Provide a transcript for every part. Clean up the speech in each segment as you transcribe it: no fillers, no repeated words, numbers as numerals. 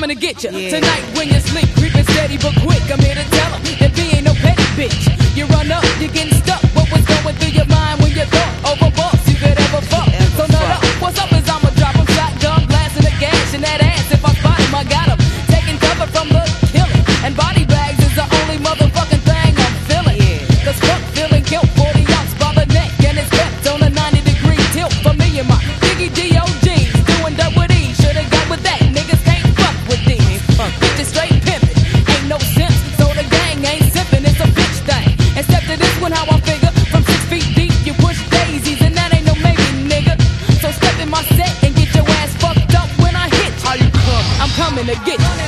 coming to get you. Tonight when you sleep, creeping steady but quick. I'm here to tell them that we ain't no petty bitch. You run up, you're getting stuck. What was going through your mind when you thought over boss you could ever fuck? So nut up, what's up is I'ma drop him shotgun, blasting the gas in that ass. If I spot him, I got him. Taking cover from the killing. And body bags is the only motherfucking thing I'm feeling. Cause fuck feeling guilt, 40 ounce by the neck. And it's kept on a 90-degree tilt for me and my Biggie D.O.G's. Doing dirt with ease, should've got with that. Niggas can't fuck with these. Bitches straight pimpin', ain't no sense. So the gang ain't sippin', it's a bitch thing. And step to this one, how I figure. From 6 feet deep, you push daisies, and that ain't no maybe, nigga. So step in my set and get your ass fucked up when I hit you. How you coming? I'm coming to get you.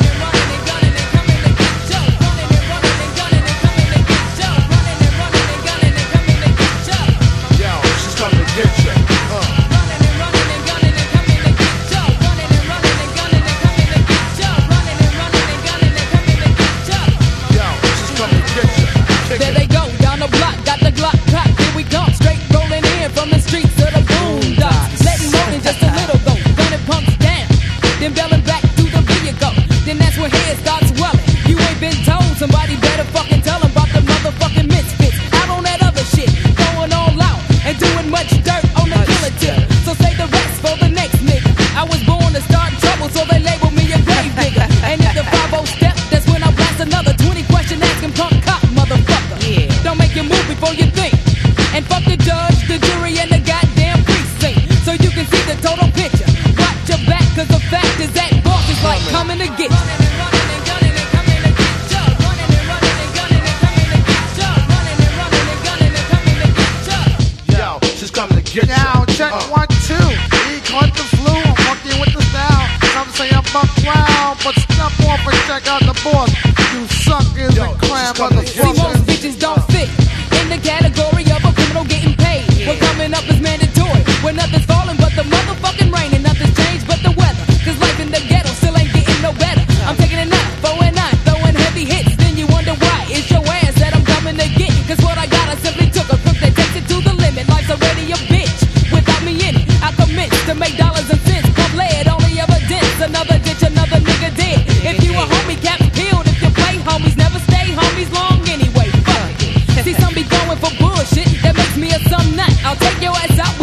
There they go, down the block, got the Glock cocked. Here we come, straight rolling in from the streets of the boondocks. Letting know in just a little though, gunning punks down, then belling back through the vehicle. Then that's when head starts swelling. You ain't been told, somebody better fucking tell them about the motherfucking misfits. Out on that other shit, going all out and doing much dirt on the killer tip. So say the rest for the next nigga. I was born to start trouble, so they label me a grave digger. And if the 5-0 step, that's when I blast another 20 question asking punk cop, motherfucker. Don't make you move before you think. And fuck the judge, the jury, and the goddamn precinct. So you can see the total picture. Watch your back, cause the fact is that boss is like coming to get you. Yo, she's coming to get you. Now, check 1, 2. He caught the flu. I'm fucking with the style. Some say I'm buck wild, but step off and check out the boss. You suckers and cram See, most motherfuckers. bitches don't fit in the category of a criminal getting paid. What coming up is mandatory. When nothing's falling but the motherfucking rain, and nothing's changed but the weather. Cause life in the ghetto still ain't getting no better. I'm taking it out, 4 and 9, throwing heavy hits. Then you wonder why it's your ass that I'm coming to get. Cause what I got, I simply took a crook that takes it to the limit. Life's already a bitch. Without me in it, I commit to make dollars and cents. Pump lead, only evidence. Another ditch, another nigga dead. If you a homie, cap peeled. If you play homies, never stay homies long anyway. Fuck it. See, some be going for bullshit that makes me a some nut. I'll take your ass out